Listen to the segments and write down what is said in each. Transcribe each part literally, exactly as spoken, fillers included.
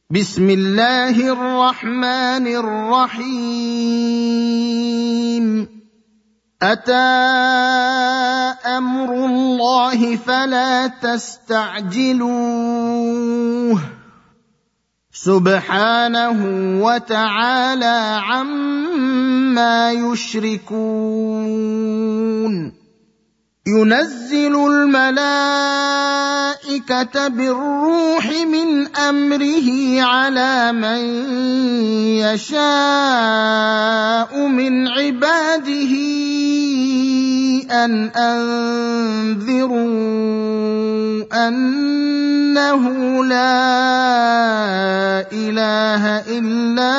بسم الله الرحمن الرحيم أتى أمر الله فلا تستعجلوه سبحانه وتعالى عما يشركون ينزل الملائكة بالروح من أمره على من يشاء من عباده أن أنذروا أنه لا إله إلا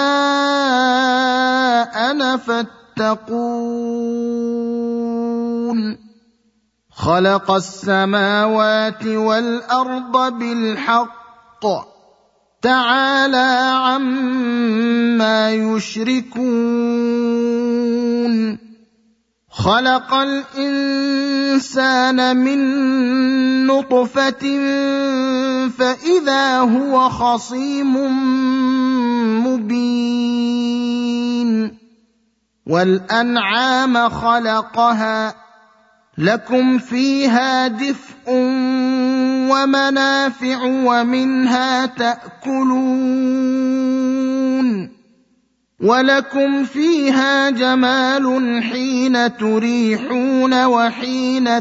أنا فاتقون خلق السماوات والأرض بالحق تعالى عما يشركون خلق الإنسان من نطفة فإذا هو خصيم مبين والأنعام خلقها لكم فيها دفء ومنافع ومنها تأكلون ولكم فيها جمال حين تريحون وحين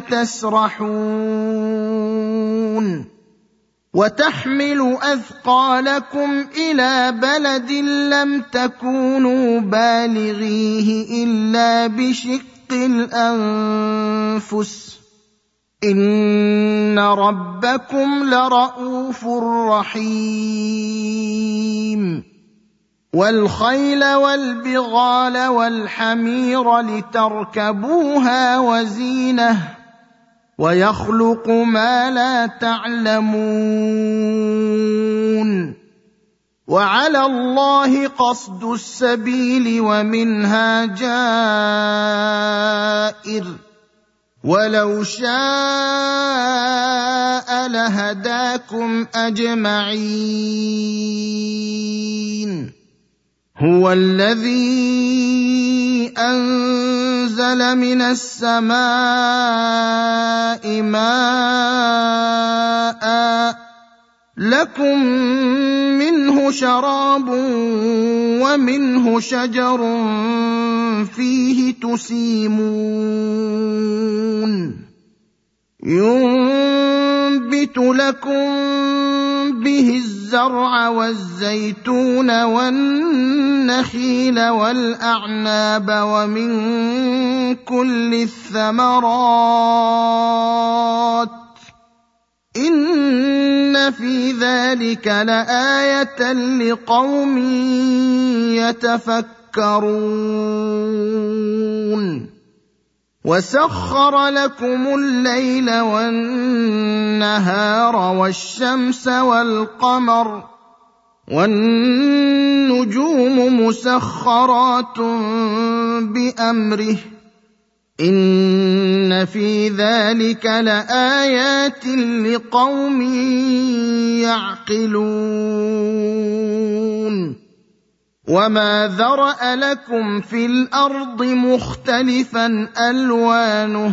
تسرحون وتحمل أثقالكم إلى بلد لم تكونوا بالغيه إلا بشق الأنفس إن ربكم لرءوف رحيم والخيل والبغال والحمير لتركبوها وزينة ويخلق ما لا تعلمون وعلى الله قصد السبيل ومنها جائر ولو شاء لهداكم أجمعين هو الذي أنزل من السماء ماء لكم منه شراب ومنه شجر فيه تسيمون ينبت لكم به الزرع والزيتون والنخيل والأعناب ومن كل الثمرات إن في ذلك لآية لقوم يتفكرون وسخر لكم الليل والنهار والشمس والقمر والنجوم مسخرات بأمره إن في ذلك لآيات لقوم يعقلون وما ذرأ لكم في الأرض مختلفا ألوانه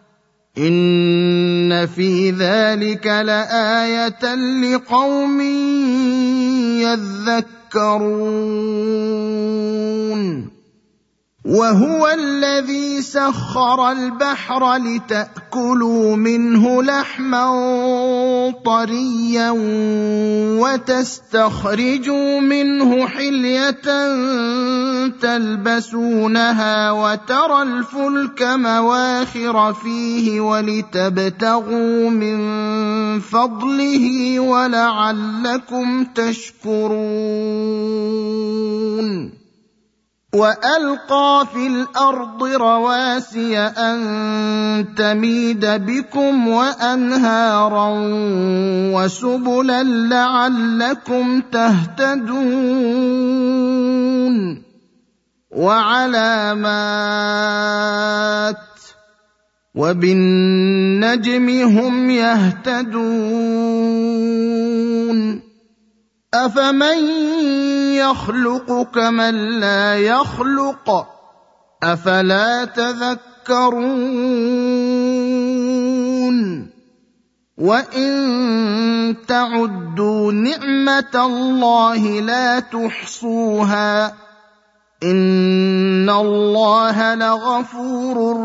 إن في ذلك لآية لقوم يذكرون وهو الذي سخر البحر لتأكلوا منه لحما طريا وتستخرجوا منه حلية تلبسونها وترى الفلك مواخر فيه ولتبتغوا من فضله ولعلكم تشكرون وألقى في الأرض رواسي أن تميد بكم وأنهارا وسبلا لعلكم تهتدون وعلامات وبالنجم هم يهتدون أفمن يخلق كمن لا يخلق أفلا تذكرون وإن تعدوا نعمة الله لا تحصوها إن الله لغفور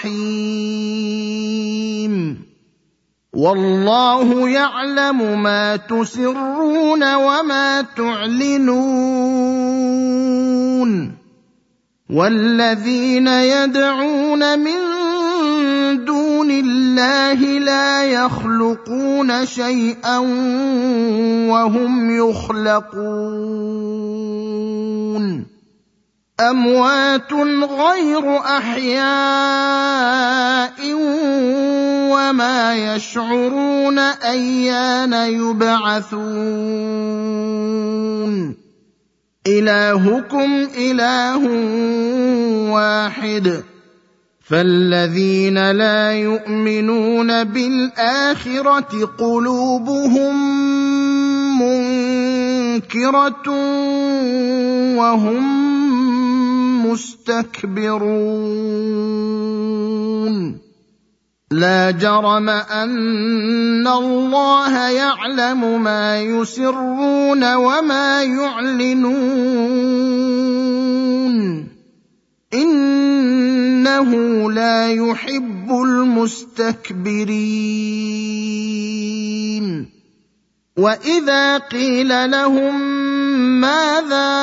رحيم والله يعلم ما تسرون وما تعلنون والذين يدعون من دون الله لا يخلقون شيئا وهم يخلقون أموات غير أحياء وما يشعرون أيان يبعثون إلهكم إله واحد فالذين لا يؤمنون بالآخرة قلوبهم منكرة وهم مستكبرون لا جرم أن الله يعلم ما يسرون وما يعلنون إنه لا يحب المستكبرين وإذا قيل لهم ماذا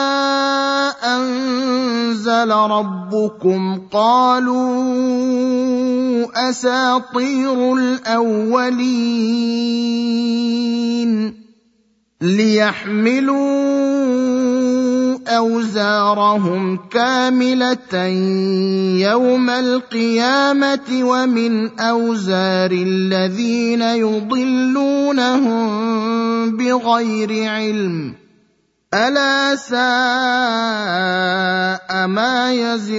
أنزل ربكم قالوا أساطير الأولين ليحملوا أوزارهم كاملة يوم القيامة ومن أوزار الذين يضلونهم بغير علم ألا ساء ما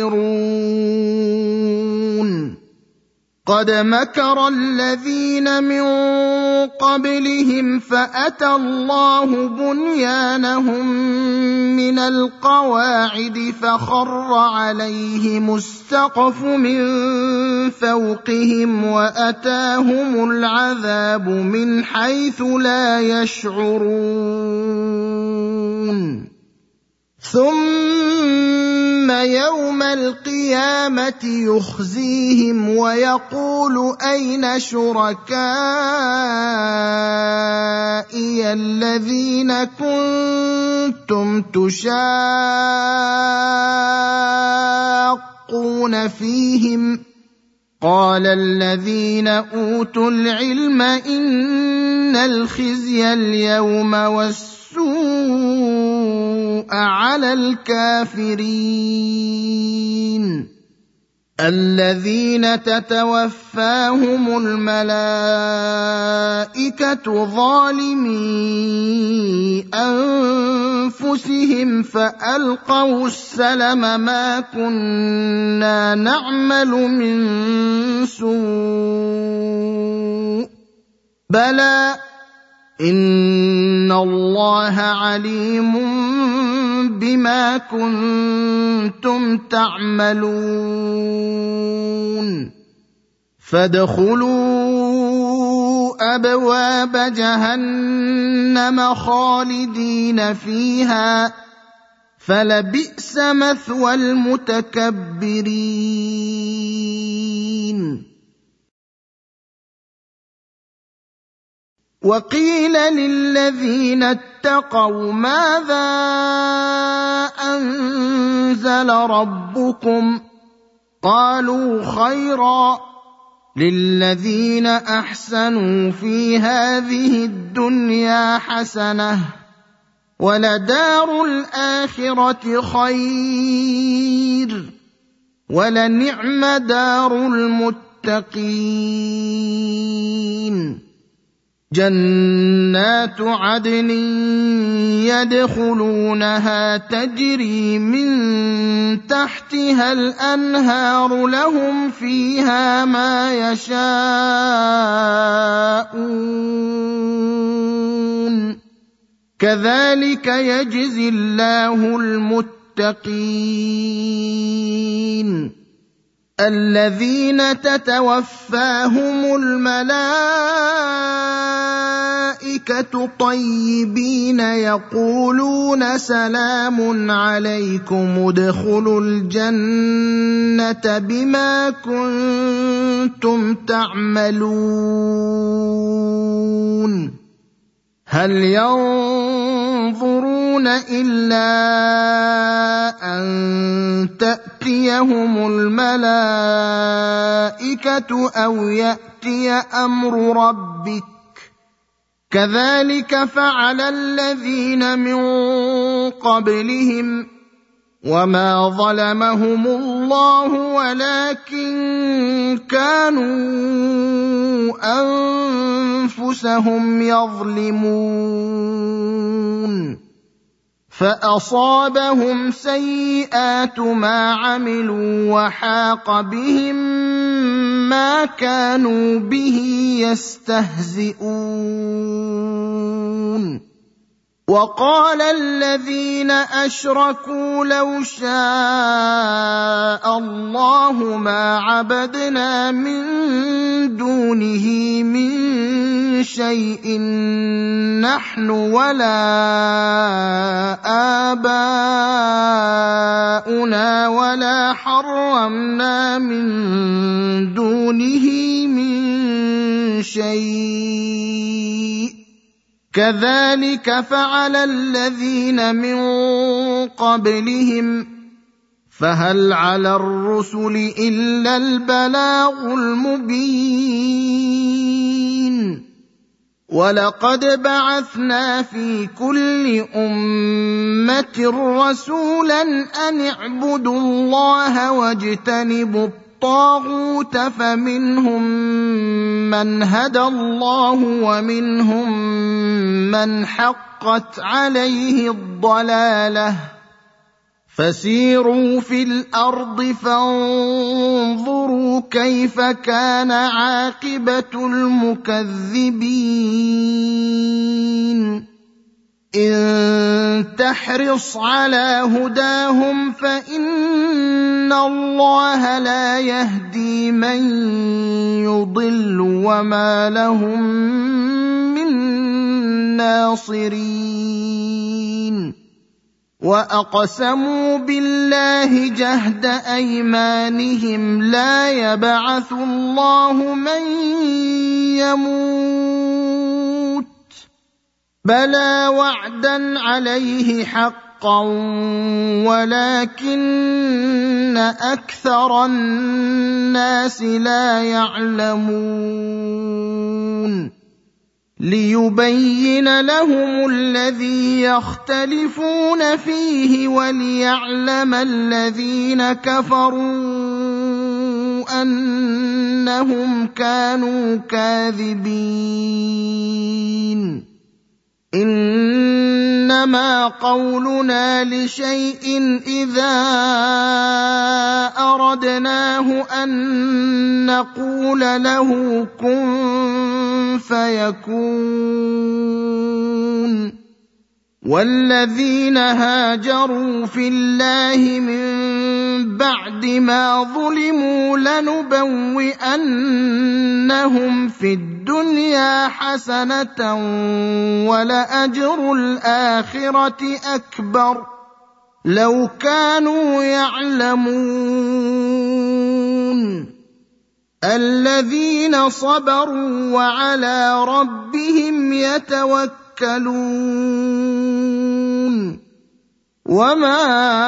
يزرون قد مكر الذين من قبلهم فأتى الله بنيانهم من القواعد فخر عليهم السقف من فوقهم وأتاهم العذاب من حيث لا يشعرون ثم يوم القيامة يخزيهم ويقول أين شركائي الذين كنتم تشاقون فيهم قال الذين أوتوا العلم إن الخزي اليوم والسوء على الكافرين الذين تتوفاهم الملائكة ظالمي أنفسهم فألقوا السلم ما كنا نعمل من سوء بلى إن الله عليم بما كنتم تعملون فادخلوا أبواب جهنم خالدين فيها فلبئس مثوى المتكبرين وقيل للذين اتقوا ماذا أنزل ربكم قالوا خيرا للذين أحسنوا في هذه الدنيا حسنة ولدار الآخرة خير ولنعم دار المتقين جنات عدن يدخلونها تجري من تحتها الأنهار لهم فيها ما يشاءون كذلك يجزي الله المتقين الذين تتوفاهم الملائكة طيبين يقولون سلام عليكم ادخلوا الجنة بما كنتم تعملون هل ينظرون إلا أن تأتيهم الملائكة أو يأتي أمر ربك كذلك فعل الذين من قبلهم وما ظلمهم الله ولكن كانوا أنفسهم يظلمون فأصابهم سيئات ما عملوا وحاق بهم ما كانوا به يستهزئون وقال الذين أشركوا لو شاء الله ما عبدنا من دونه من شيء نحن ولا آباؤنا ولا حرمنا من دونه من شيء كذلك فعل الذين من قبلهم فهل على الرسل إلا البلاغ المبين ولقد بعثنا في كل أمة رسولا أن اعبدوا الله واجتنبوا الطاغوت فمنهم من هدى الله ومنهم من حقت عليه الضلالة فسيروا في الأرض فانظروا كيف كان عاقبة المكذبين إن تحرص على هداهم فإن الله لا يهدي من يضل وما لهم من ناصرين وأقسموا بالله جهد أيمانهم لا يبعث الله من يموت بلى وعدا عليه حقا ولكن أكثر الناس لا يعلمون ليبين لهم الذي يختلفون فيه وليعلم الذين كفروا أنهم كانوا كاذبين إنما قولنا لشيء إذا أردناه أن نقول له كن فيكون والذين هاجروا في الله من بعد ما ظلموا لنبوئنهم في الدنيا حسنة ولأجر الآخرة أكبر لو كانوا يعلمون الذين صبروا وعلى ربهم يتوكلون وما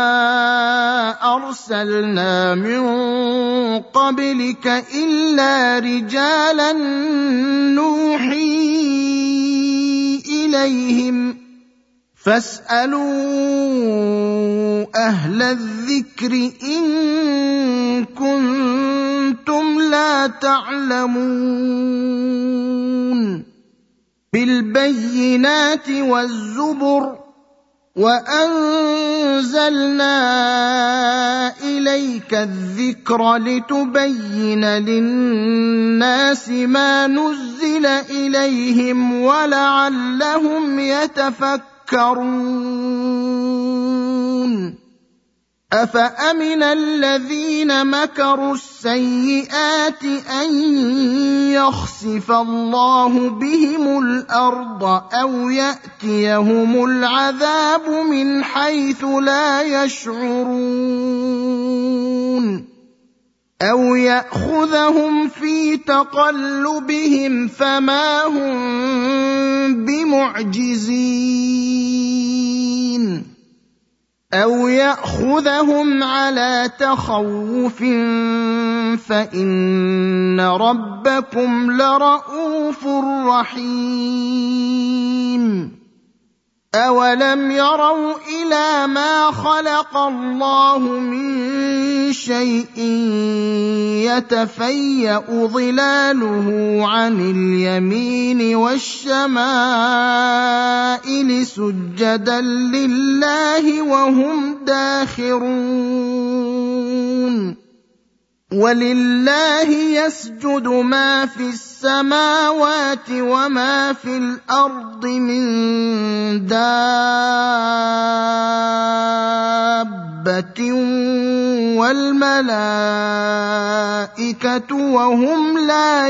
أرسلنا من قبلك إلا رجالا نوحي إليهم فاسألوا أهل الذكر إن كنتم لا تعلمون بالبينات والزبر وأنزلنا إليك الذكر لتبين للناس ما نزل إليهم ولعلهم يتفكرون يتفكرون أفأمن الذين مكروا السيئات أن يخسف الله بهم الأرض أو يأتيهم العذاب من حيث لا يشعرون أو يأخذهم في تقلبهم فما هم بمعجزين أو يأخذهم على تخوف فإن ربكم لرءوف رحيم أولم يروا إلى ما خلق الله من شيء يتفيأ ظلاله عن اليمين والشمائل سجدا لله وهم داخرون ولله يسجد ما في السماوات وما في الأرض من دابة والملائكة وهم لا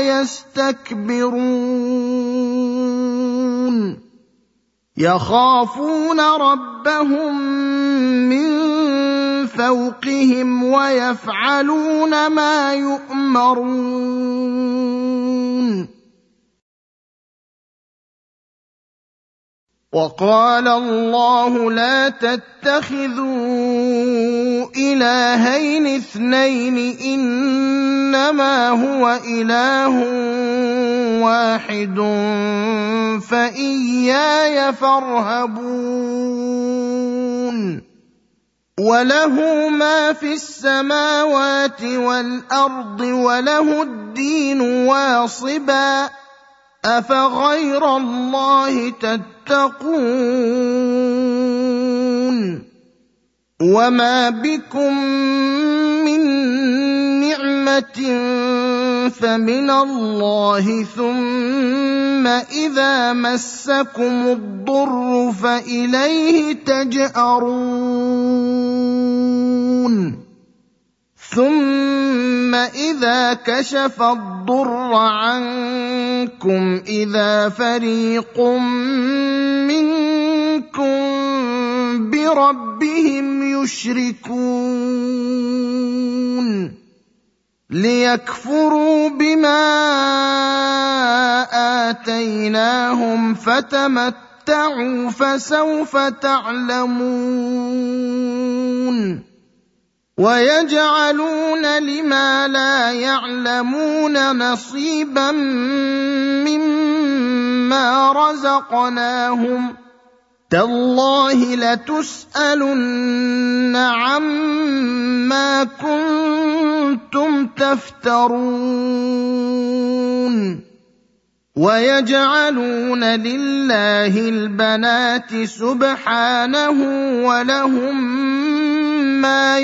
يستكبرون يخافون ربهم من فوقهم ويفعلون ما يؤمرون وقال الله لا تتخذوا إلهين اثنين إنما هو إله واحد فإياي فارهبون وله ما في السماوات والأرض وله الدين واصبا أفغير الله تتقون وما بكم من نعمة فمن الله ثم إذا مسكم الضر فإليه تجأرون ثم إذا كشف الضر عنكم إذا فريق منكم بربهم يشركون ليكفروا بما آتيناهم فتمتعوا فسوف تعلمون ويجعلون لما لا يعلمون نصيبا مما رزقناهم تالله لتسألن عما كنتم تفترون ويجعلون لله البنات سبحانه ولهم ما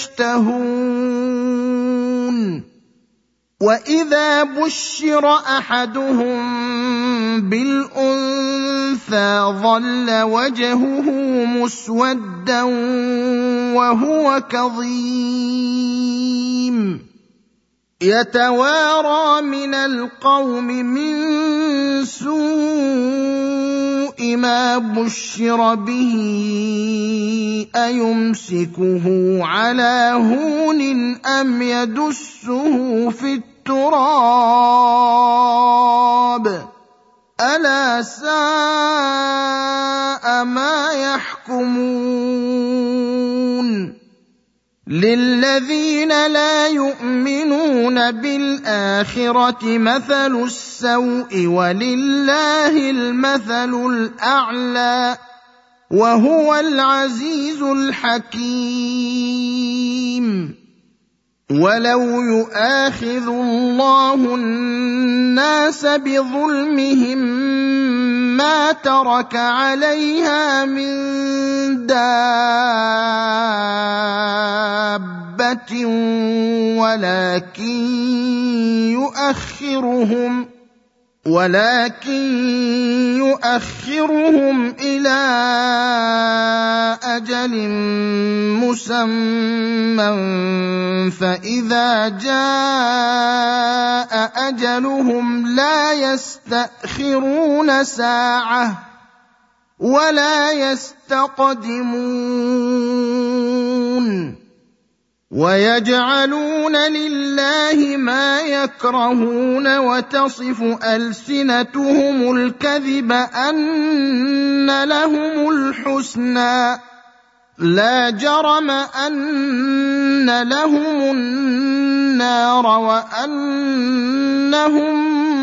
يشتهون وإذا بشر أحدهم بالأنثى ظل وجهه مسودا وهو كظيم يتوارى من القوم من سوء ما بشر به أيمسكه على هون أم يدسه في التراب ألا ساء ما يحكمون للذين لا يؤمنون بالآخرة مثل السوء ولله المثل الأعلى وهو العزيز الحكيم ولو يؤاخذ الله الناس بظلمهم ما ترك عليها من دابة ولكن يؤخرهم ولكن يؤخرهم إلى أجل مسمى فإذا جاء أجلهم لا يستأخرون ساعة ولا يستقدمون ويجعلون لله ما يكرهون وتصف ألسنتهم الكذب أن لهم الحسنى لا جرم أن لهم النار وأنهم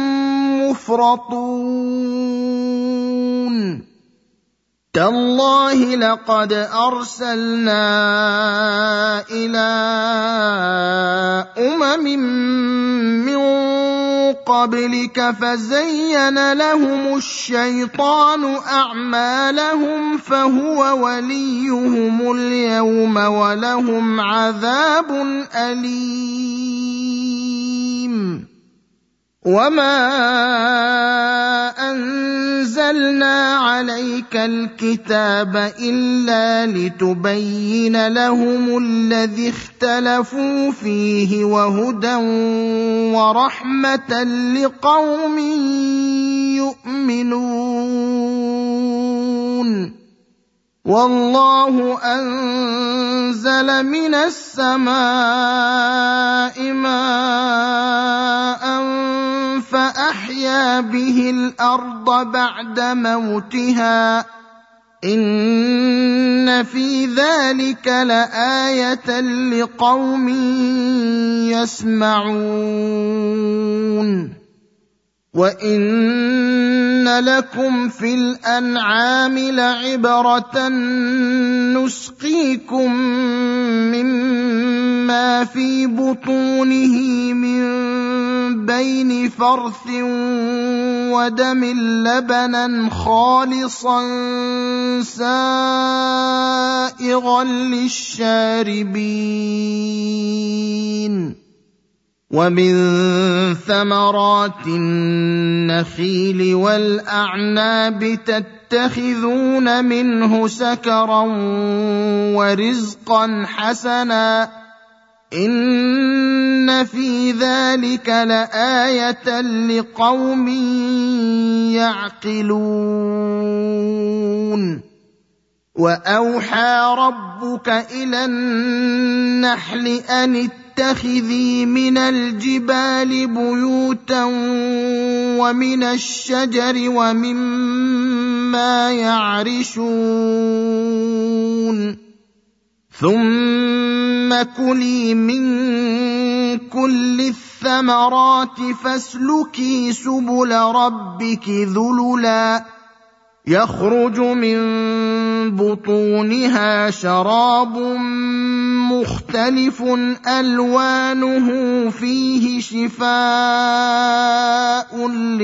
مفرطون تالله لقد أرسلنا إلى أمم من قبلك فزين لهم الشيطان أعمالهم فهو وليهم اليوم ولهم عذاب أليم وما أنزلنا عليك الكتاب إلا لتبين لهم الذي اختلفوا فيه وهدى ورحمة لقوم يؤمنون والله أنزل من السماء ماء فأحيا به الأرض بعد موتها إن في ذلك لآية لقوم يسمعون وإن لكم في الأنعام لعبرة نسقيكم مما في بطونه من بين فرث ودم لبنا خالصا سائغا للشاربين ومن ثمرات النخيل والأعناب تتخذون منه سكرا ورزقا حسنا إن في ذلك لآية لقوم يعقلون وأوحى ربك إلى النحل أن اتخذي من الجبال بيوتا ومن الشجر ومما يعرشون ثم كلي من كل الثمرات فاسلكي سبل ربك ذللا يخرج من بطونها شراب مختلف ألوانه فيه شفاء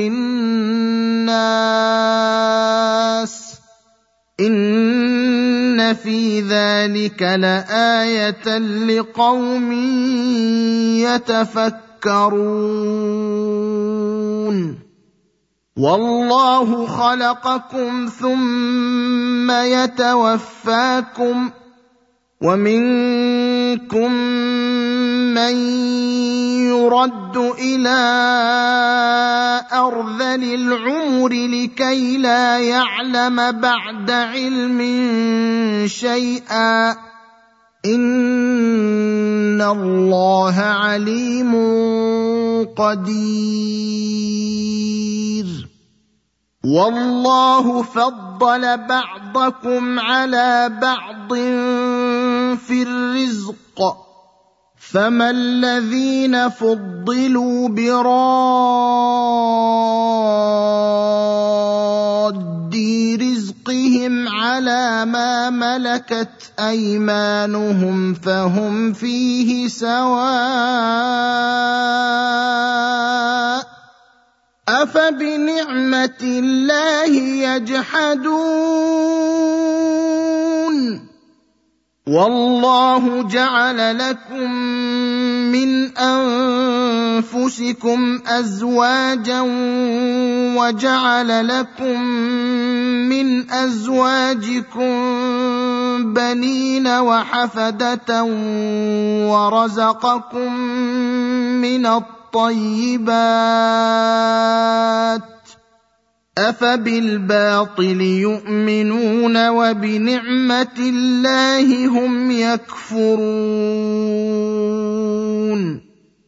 للناس إن في ذلك لآية لقوم يتفكرون والله خلقكم ثم يتوفاكم ومنكم من يرد إلى أرذل العمر لكي لا يعلم بعد علم شيئا إن الله عليم قدير والله فضل بعضكم على بعض في الرزق فما الذين فضلوا براد رزقهم على ما ملكت أيمانهم فهم فيه سواء أفبنعمة الله يجحدون والله جعل لكم من أنفسكم أزواجا وجعل لكم من أزواجكم بنين وحفدة ورزقكم من الطيبات أفبالباطل يؤمنون وبنعمة الله هم يكفرون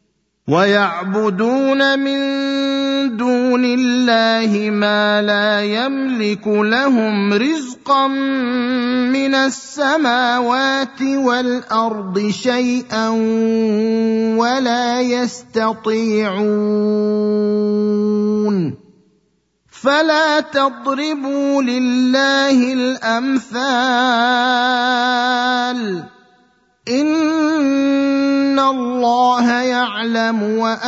ويعبدون من دون الله ما لا يملك لهم رزقا من السماوات والأرض شيئا ولا يستطيعون فلا تضربوا لله الأمثال إن الله يعلم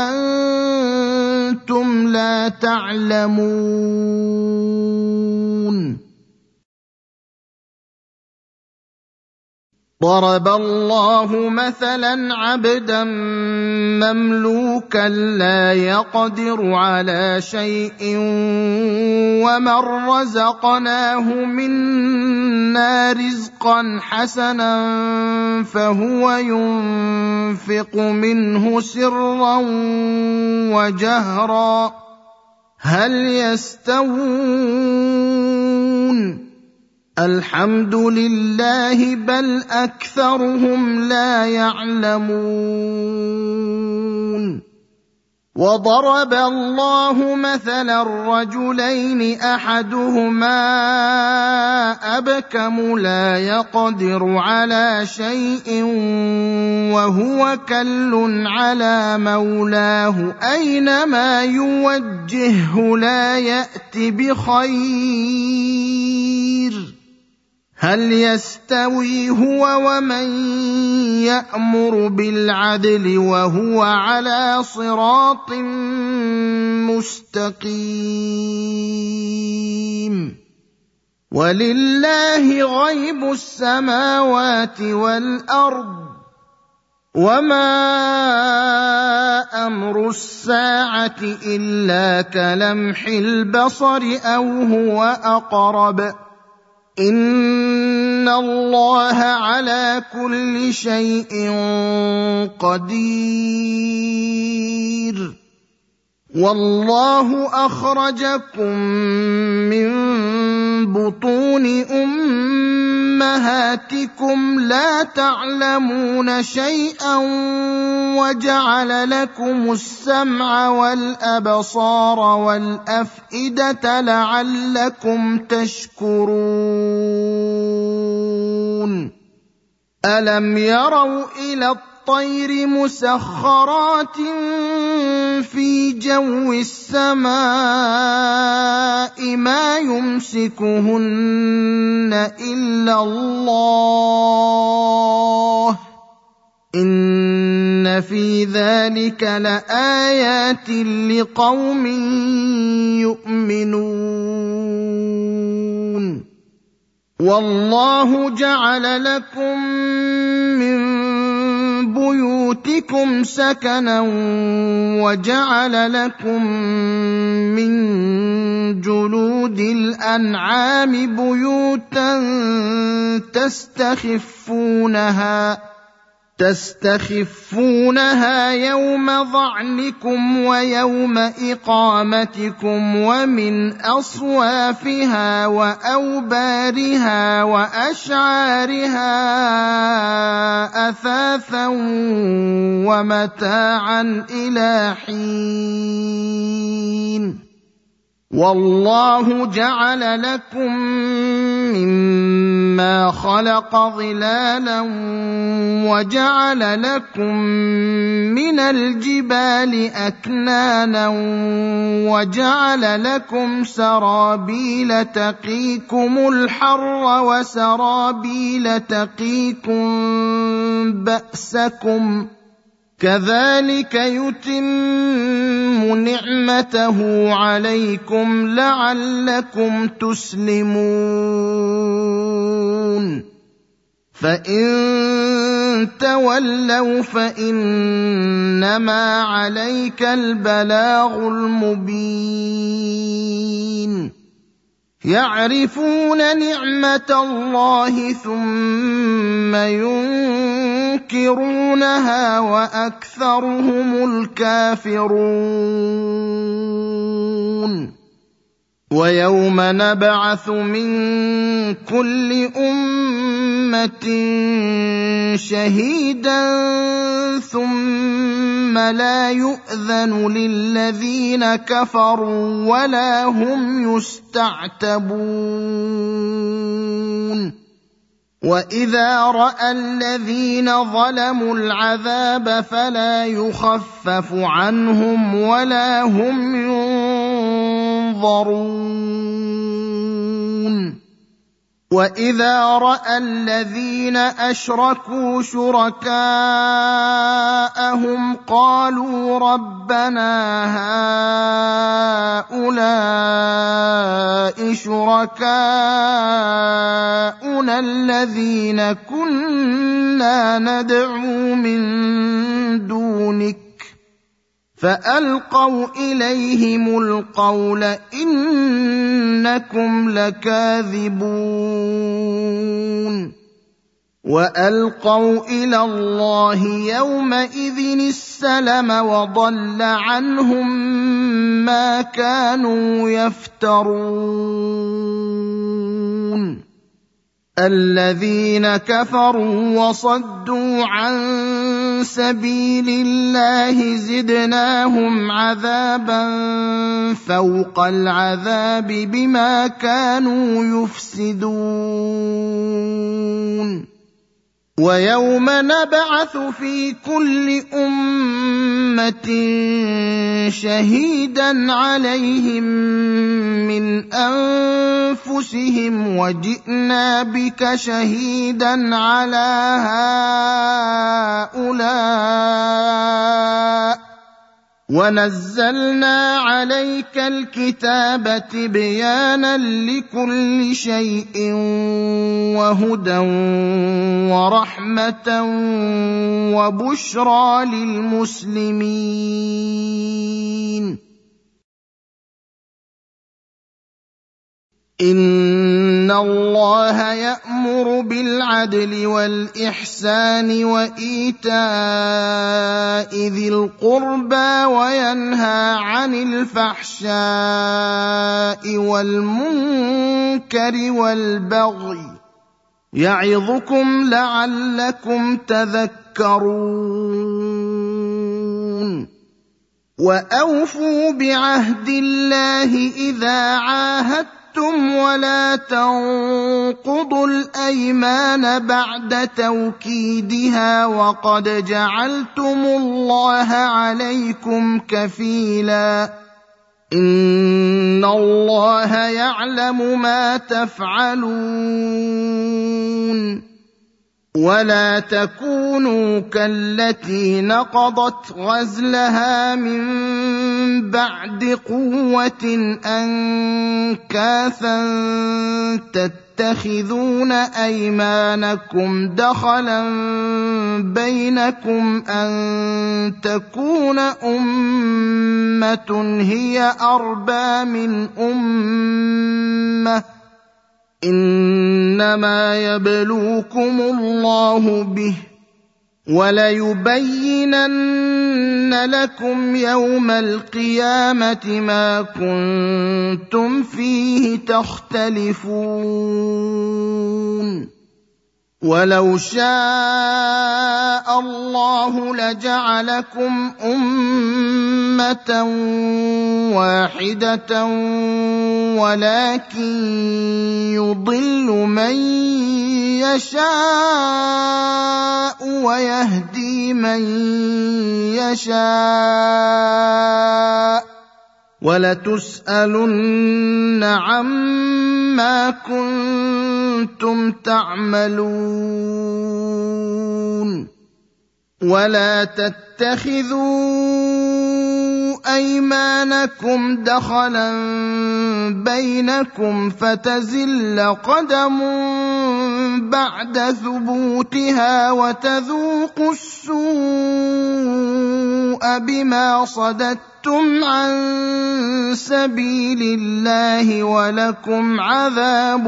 وأنتم لا تعلمون ضرب الله مثلا عبدا مملوكا لا يقدر على شيء ومن رزقناه منا رزقا حسنا فهو ينفق منه سرا وجهرا هل يستوون الحمد لله بل أكثرهم لا يعلمون وضرب الله مثلا الرجلين أحدهما أبكم لا يقدر على شيء وهو كل على مولاه أينما يوجهه لا يأت بخير هل يستوي هو ومن يأمر بالعدل وهو على صراط مستقيم ولله غيب السماوات والأرض وما أمر الساعة إلا كلمح البصر أو هو أقرب إن الله على كل شيء قدير والله أخرجكم من بطون أمهاتكم لا تعلمون شيئا وجعل لكم السمع والأبصار والأفئدة لعلكم تشكرون ألم يروا إلى الطير مسخرات في جو السماء ما يمسكهن إلا الله إن في ذلك لآيات لقوم يؤمنون والله جعل لكم من بيوتكم سكنا وجعل لكم من جلود الأنعام بيوتا تستخفونها تستخفونها يوم ظعنكم ويوم إقامتكم ومن أصوافها وأوبارها وأشعارها أثاثا ومتاعا إلى حين والله جعل لكم مما خلق ظلالا وجعل لكم من الجبال أكنانا وجعل لكم سرابيل تقيكم الحر وسرابيل تقيكم بأسكم كذلك يتم نعمته عليكم لعلكم تسلمون فإن تولوا فإنما عليك البلاغ المبين يعرفون نعمة الله ثم ينكرونها وأكثرهم الكافرون ويوم نبعث من كل أمة شهيدا ثم لا يؤذن للذين كفروا ولا هم يستعتبون وإذا رأى الذين ظلموا العذاب فلا يخفف عنهم ولا هم ينظرون وإذا رأى الذين أشركوا شركاءهم قالوا ربنا هؤلاء شركاؤنا الذين كنا ندعو من دونك فألقوا إليهم القول إنكم لكاذبون وألقوا إلى الله يومئذ السلم وضل عنهم ما كانوا يفترون الذين كفروا وصدوا عن سبيل الله زدناهم عذابا فوق العذاب بما كانوا يفسدون ويوم نبعث في كل أمة شهيدا عليهم من أنفسهم وجئنا بك شهيدا على هؤلاء ونزلنا عليك الكتاب تبيانا لكل شيء وهدى ورحمة وبشرى للمسلمين إن الله يأمر بالعدل والإحسان وإيتاء ذي القربى وينهى عن الفحشاء والمنكر والبغي يعظكم لعلكم تذكرون وأوفوا بعهد الله إذا عاهدتم ولا تنقضوا الأيمان بعد توكيدها وقد جعلتم الله عليكم كفيلا إن الله يعلم ما تفعلون ولا تكونوا كالتي نقضت غزلها من بعد قوة أنكاثا تتخذون أيمانكم دخلا بينكم أن تكون أمة هي أربى من أمة إنما يبلوكم الله به وليبينن لكم يوم القيامة ما كنتم فيه تختلفون ولو شاء الله لجعلكم أمة واحدة ولكن يضل من يشاء ويهدي من يشاء ولتسألن عما كنتم تعملون ولا تتخذوا أيمانكم دخلا بينكم فتزل قدم بعد ثبوتها وتذوقوا السوء بما صددتم عن سبيل الله ولكم عذاب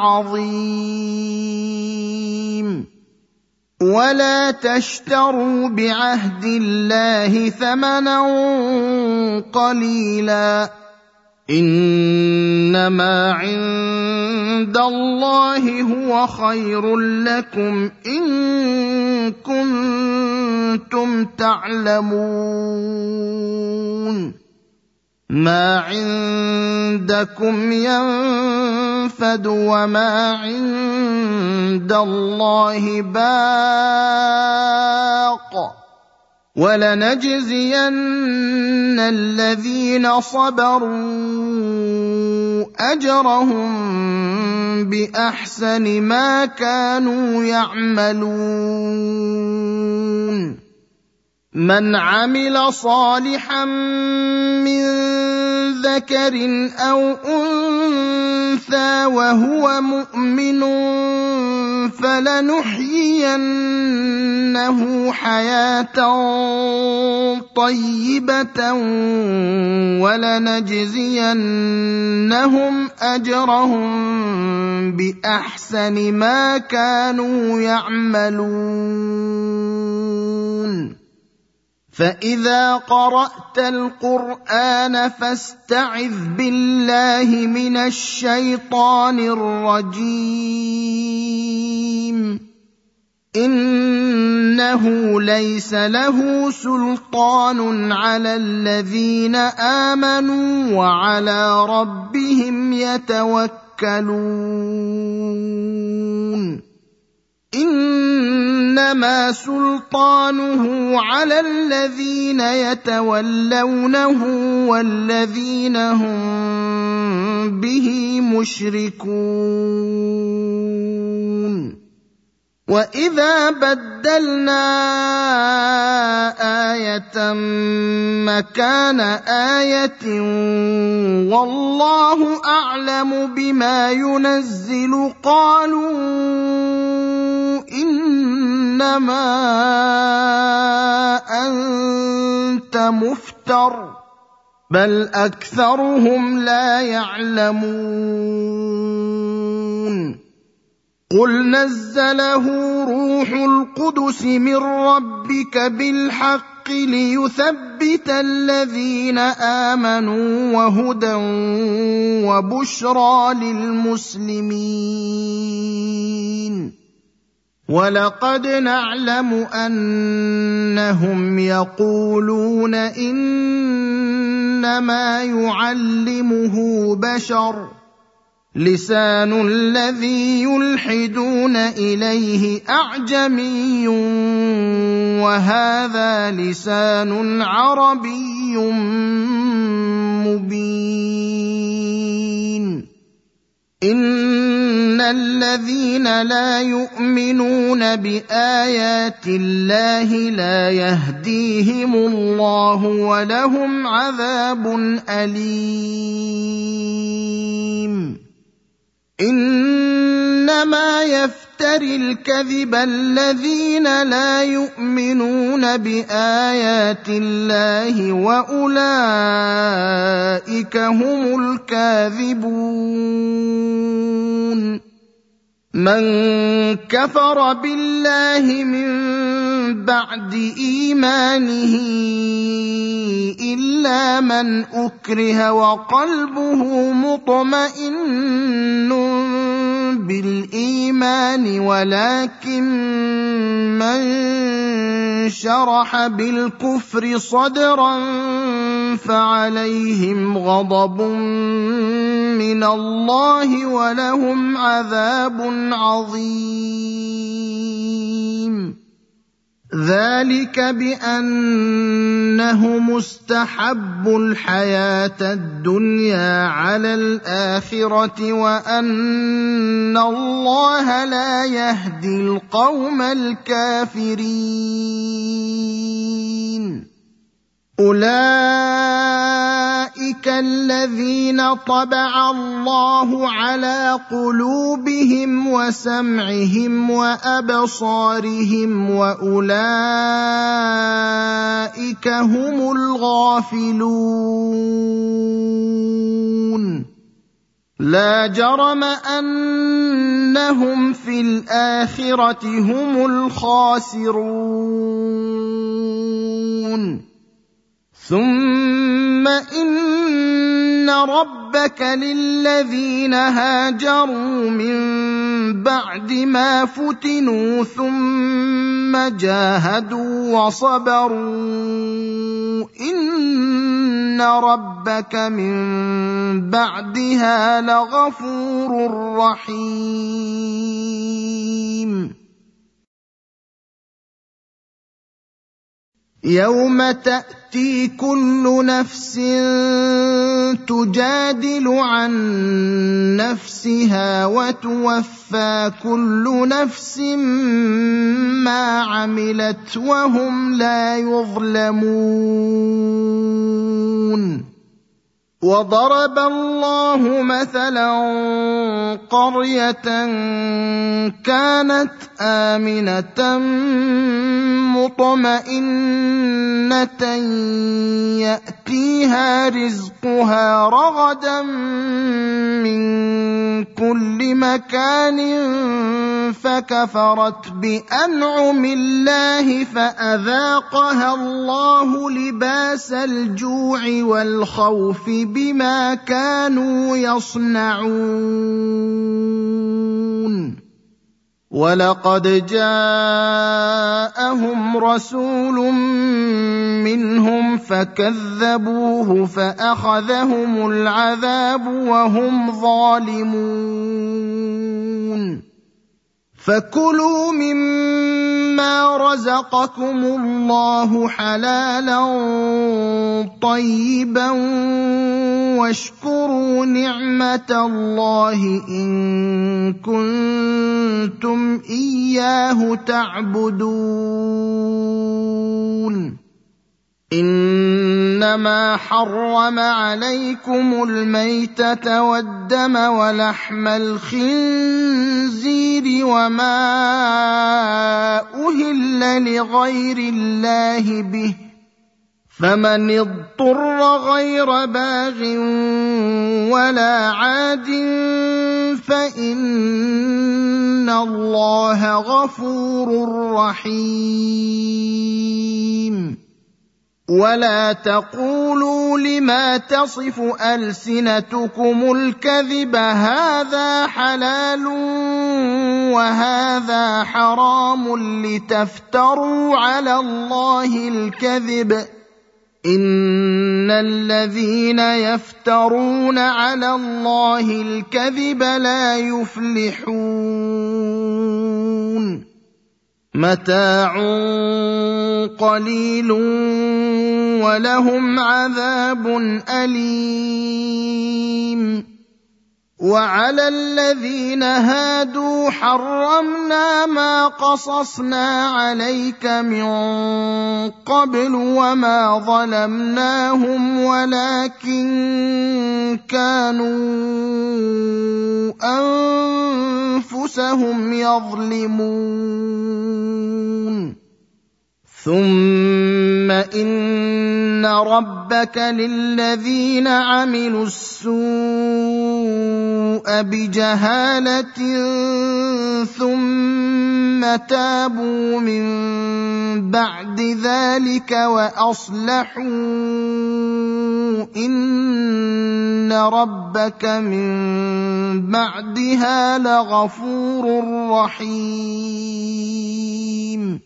عظيم. ولا تشتروا بعهد الله ثمنا قليلا إنما عند الله هو خير لكم إن كنتم تعلمون. ما عندكم ينفد وما عند الله باق ولنجزين الذين صبروا أجرهم بأحسن ما كانوا يعملون. من عمل صالحا من ذكر أو أنثى وهو مؤمن فلنحيينه حياة طيبة ولنجزينهم أجرهم بأحسن ما كانوا يعملون. فإذا قرأت القرآن فاستعذ بالله من الشيطان الرجيم. إنه ليس له سلطان على الذين آمنوا وعلى ربهم يتوكلون. إنما سلطانه على الذين يتولونه والذين هم به مشركون. وإذا بدلنا آية مكان آية والله أعلم بما ينزل قالوا إنما أنت مفتر بل أكثرهم لا يعلمون. قل نزله روح القدس من ربك بالحق ليثبت الذين آمنوا وهدى وبشرى للمسلمين. ولقد نعلم أنهم يقولون إنما يعلمه بشر لسان الذي يلحدون إليه أعجمي وهذا لسان عربي مبين. إن الذين لا يؤمنون بآيات الله لا يهديهم الله ولهم عذاب أليم. إنما يفتري الكذب الذين لا يؤمنون بآيات الله وأولئك هم الكاذبون. من كفر بالله من بعد إيمانه إلا من أكره وقلبه مطمئن بالإيمان ولكن من شرح بالكفر صدرا فعليهم غضب من الله ولهم عذاب عظيم. ذلك بأنه مستحب الحياة الدنيا على الآخرة وأن الله لا يهدي القوم الكافرين. أولئك الذين طبع الله على قلوبهم وسمعهم وأبصارهم وأولئك هم الغافلون لا جرم أنهم في الآخرة هم الخاسرون ثم إن ربك للذين هاجروا من بعد ما فتنوا ثم جاهدوا وصبروا إن ربك من بعدها لغفور رحيم يوم تأتي كل نفس تجادل عن نفسها وتوفى كل نفس ما عملت وهم لا يظلمون وضرب الله مثلا قرية كانت آمنة مطمئنة يأتيها رزقها رغدا من كل مكان فكفرت بأنعم الله فأذاقها الله لباس الجوع والخوف بما كانوا يصنعون ولقد جاءهم رسول منهم فكذبوه فأخذهم العذاب وهم ظالمون فكلوا مما رزقكم الله حلالا طيبا واشكروا نعمة الله إن كنتم إياه تعبدون إنما حرم عليكم الميتة والدم ولحم الخنزير وما أهل لغير الله به فمن اضطر غير باغ ولا عاد فإن الله غفور رحيم ولا تقولوا لما تصف ألسنتكم الكذب هذا حلال وهذا حرام لتفتروا على الله الكذب إن الذين يفترون على الله الكذب لا يفلحون متاع قليل ولهم عذاب أليم وعلى الذين هادوا حرمنا ما قصصنا عليك من قبل وما ظلمناهم ولكن كانوا أنفسهم يظلمون ثم إن ربك للذين عملوا السوء بجهالة ثم تابوا من بعد ذلك وأصلحوا إن ربك من بعدها لغفور رحيم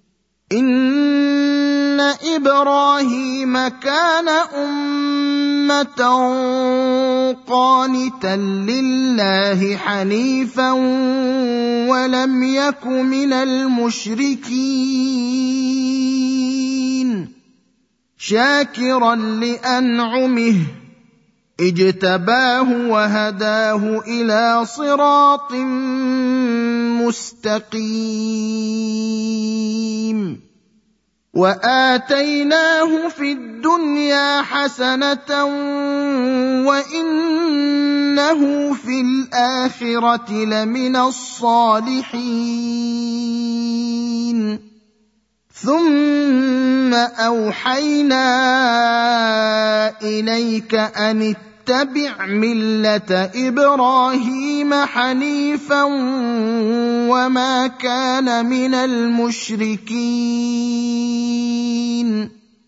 إن إبراهيم كان أمة قانتا لله حنيفا ولم يك من المشركين شاكرا لأنعمه اجتباه وهداه إلى صراط مستقيم وآتيناه في الدنيا حسنة وإنه في الآخرة لمن الصالحين ثم أوحينا إليك أن اتبع ملة إبراهيم حنيفا وما كان من المشركين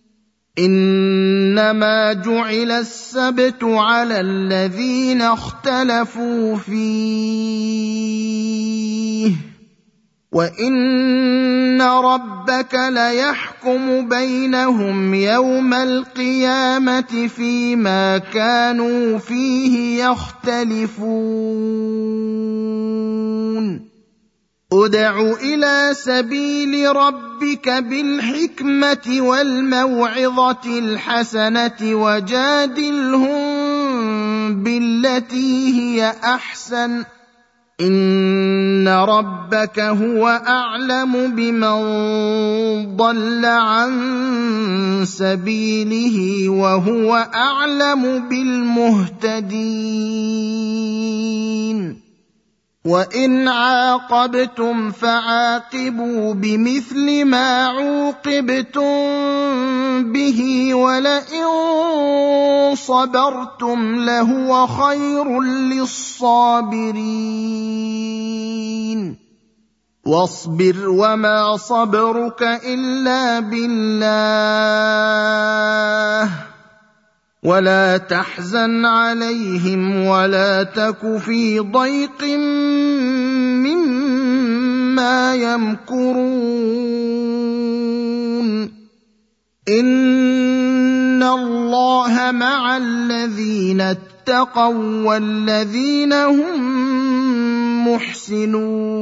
إنما جعل السبت على الذين اختلفوا فيه وإن ربك ليحكم بينهم يوم القيامة فيما كانوا فيه يختلفون ادع إلى سبيل ربك بالحكمة والموعظة الحسنة وجادلهم بالتي هي أحسن إن ربك هو أعلم بمن ضل عن سبيله وهو أعلم بالمهتدين وإن عاقبتم فعاقبوا بمثل ما عوقبتم به ولئن صبرتم لهو خير للصابرين واصبر وما صبرك إلا بالله ولا تحزن عليهم ولا تك في ضيق مما يمكرون إن الله مع الذين اتقوا والذين هم محسنون